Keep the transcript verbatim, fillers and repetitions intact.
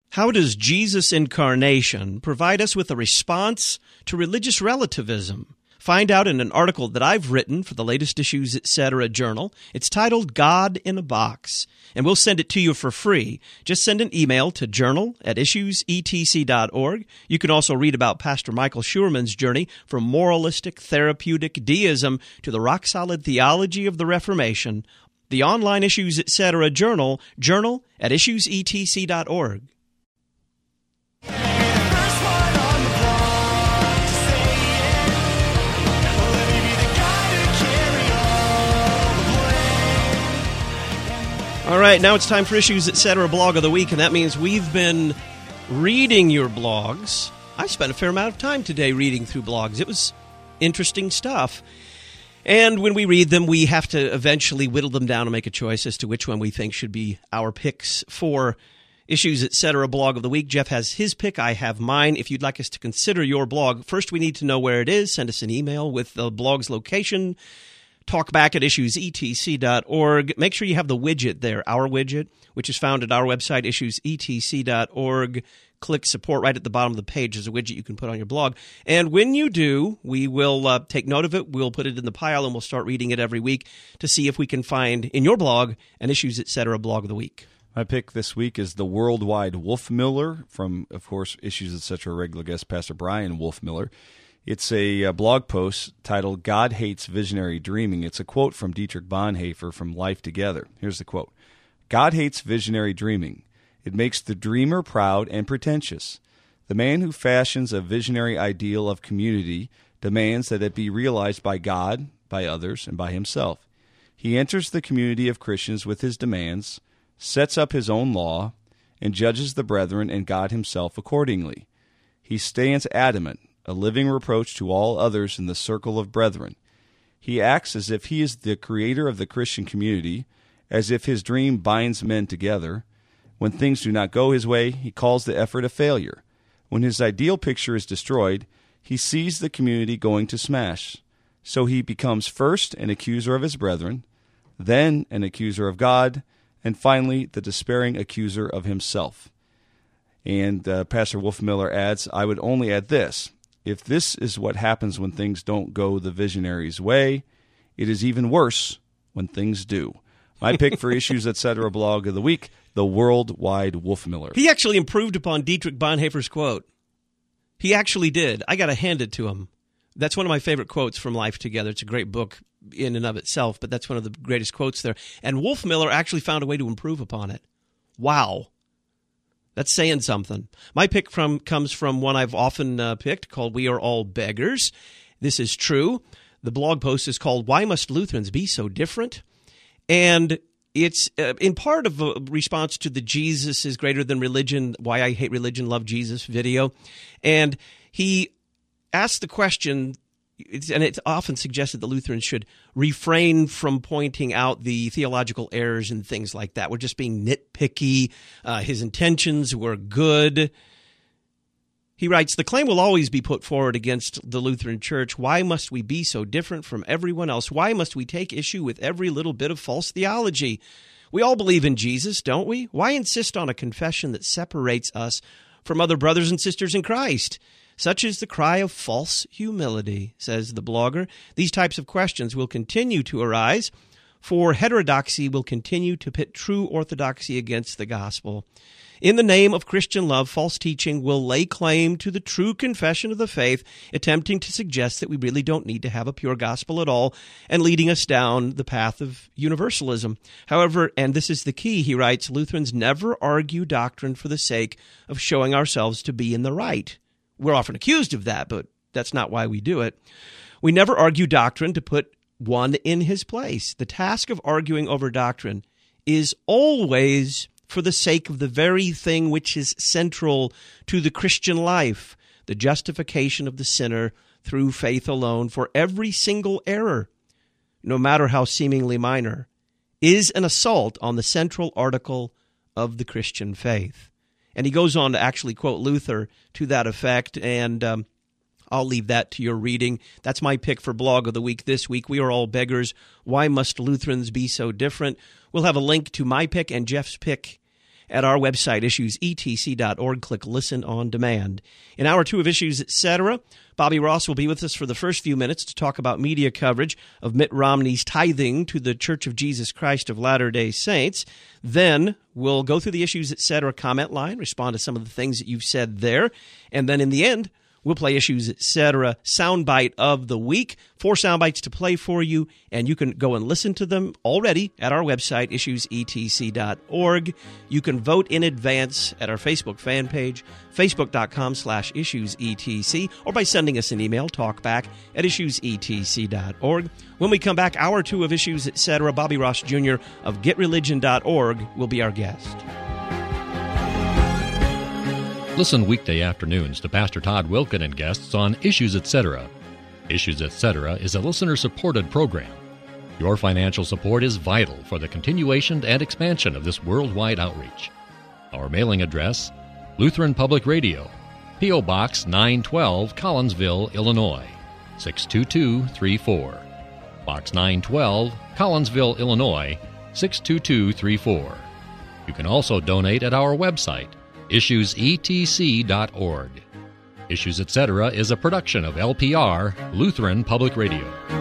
How does Jesus' incarnation provide us with a response to religious relativism? Find out in an article that I've written for the latest Issues Etc. journal. It's titled God in a Box, and we'll send it to you for free. Just send an email to journal at issues e t c dot org. You can also read about Pastor Michael Schurman's journey from moralistic therapeutic deism to the rock-solid theology of the Reformation. The online Issues Etc. journal, journal at issues e t c dot org. All right, now it's time for Issues Etc. Blog of the Week, and that means we've been reading your blogs. I spent a fair amount of time today reading through blogs. It was interesting stuff. And when we read them, we have to eventually whittle them down and make a choice as to which one we think should be our picks for Issues Etc. Blog of the Week. Jeff has his pick. I have mine. If you'd like us to consider your blog, first we need to know where it is. Send us an email with the blog's location. Talk back at issues e t c dot org. Make sure you have the widget there, our widget, which is found at our website, issues e t c dot org. Click support right at the bottom of the page. There's a widget you can put on your blog. And when you do, we will uh, take note of it. We'll put it in the pile, and we'll start reading it every week to see if we can find in your blog an Issues Etc. Blog of the Week. My pick this week is the Worldwide Wolfmiller from, of course, Issues Etc. regular guest Pastor Brian Wolfmiller. It's a, a blog post titled God Hates Visionary Dreaming. It's a quote from Dietrich Bonhoeffer from Life Together. Here's the quote. God hates visionary dreaming. It makes the dreamer proud and pretentious. The man who fashions a visionary ideal of community demands that it be realized by God, by others, and by himself. He enters the community of Christians with his demands, sets up his own law, and judges the brethren and God himself accordingly. He stands adamant, a living reproach to all others in the circle of brethren. He acts as if he is the creator of the Christian community, as if his dream binds men together. When things do not go his way, he calls the effort a failure. When his ideal picture is destroyed, he sees the community going to smash. So he becomes first an accuser of his brethren, then an accuser of God, and finally the despairing accuser of himself. And uh, Pastor Wolfmiller adds, I would only add this. If this is what happens when things don't go the visionary's way, it is even worse when things do. My pick for Issues Etc. Blog of the Week, the Worldwide Wolfmiller. He actually improved upon Dietrich Bonhoeffer's quote. He actually did. I got to hand it to him. That's one of my favorite quotes from Life Together. It's a great book in and of itself, but that's one of the greatest quotes there. And Wolfmiller actually found a way to improve upon it. Wow. That's saying something. My pick from comes from one I've often uh, picked called We Are All Beggars. This is true. The blog post is called Why Must Lutherans Be So Different? And it's uh, in part of a response to the Jesus is greater than religion, Why I Hate Religion, Love Jesus video. And he asked the question, and it's often suggested that Lutherans should refrain from pointing out the theological errors and things like that. We're just being nitpicky. Uh, his intentions were good. He writes, the claim will always be put forward against the Lutheran Church. Why must we be so different from everyone else? Why must we take issue with every little bit of false theology? We all believe in Jesus, don't we? Why insist on a confession that separates us from other brothers and sisters in Christ? Such is the cry of false humility, says the blogger. These types of questions will continue to arise, for heterodoxy will continue to pit true orthodoxy against the gospel. In the name of Christian love, false teaching will lay claim to the true confession of the faith, attempting to suggest that we really don't need to have a pure gospel at all, and leading us down the path of universalism. However, and this is the key, he writes, Lutherans never argue doctrine for the sake of showing ourselves to be in the right. We're often accused of that, but that's not why we do it. We never argue doctrine to put one in his place. The task of arguing over doctrine is always for the sake of the very thing which is central to the Christian life, the justification of the sinner through faith alone. For every single error, no matter how seemingly minor, is an assault on the central article of the Christian faith. And he goes on to actually quote Luther to that effect, and um, I'll leave that to your reading. That's my pick for Blog of the Week this week. We Are All Beggars. Why Must Lutherans Be So Different? We'll have a link to my pick and Jeff's pick at our website, issues e t c dot org. Click Listen on Demand. In hour two of Issues, et cetera, Bobby Ross will be with us for the first few minutes to talk about media coverage of Mitt Romney's tithing to the Church of Jesus Christ of Latter-day Saints. Then we'll go through the Issues, et cetera comment line, respond to some of the things that you've said there, and then in the end, we'll play Issues, et cetera soundbite of the week. Four soundbites to play for you, and you can go and listen to them already at our website, issues e t c dot org. You can vote in advance at our Facebook fan page, facebook.com slash issuesetc, or by sending us an email, talkback at issues e t c dot org. When we come back, hour two of Issues, et cetera, Bobby Ross Junior of get religion dot org will be our guest. Listen weekday afternoons to Pastor Todd Wilken and guests on Issues, et cetera. Issues, et cetera is a listener-supported program. Your financial support is vital for the continuation and expansion of this worldwide outreach. Our mailing address, Lutheran Public Radio, P O. Box nine twelve, Collinsville, Illinois, six two two three four. Box nine twelve, Collinsville, Illinois, six two two three four. You can also donate at our website, issues e t c dot org. Issues, et cetera is a production of L P R, Lutheran Public Radio.